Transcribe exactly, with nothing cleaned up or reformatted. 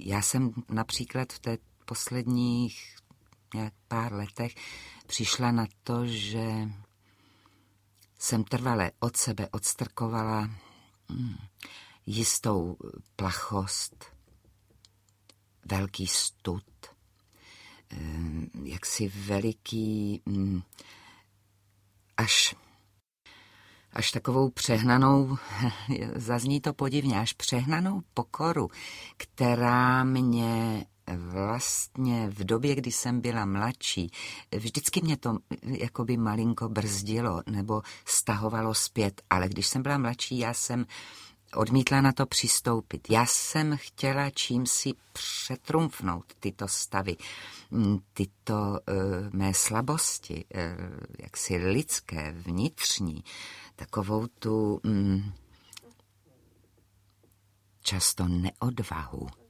já jsem například v té posledních nějak pár letech přišla na to, že jsem trvale od sebe odstrkovala hm, jistou plachost, velký stud, hm, jaksi veliký, hm, až, až takovou přehnanou, zazní to podivně, až přehnanou pokoru, která mě vlastně v době, kdy jsem byla mladší, vždycky mě to jakoby malinko brzdilo nebo stahovalo zpět, ale když jsem byla mladší, já jsem odmítla na to přistoupit. Já jsem chtěla čímsi přetrumfnout tyto stavy, tyto uh, mé slabosti, uh, jaksi lidské, vnitřní, takovou tu um, často neodvahu.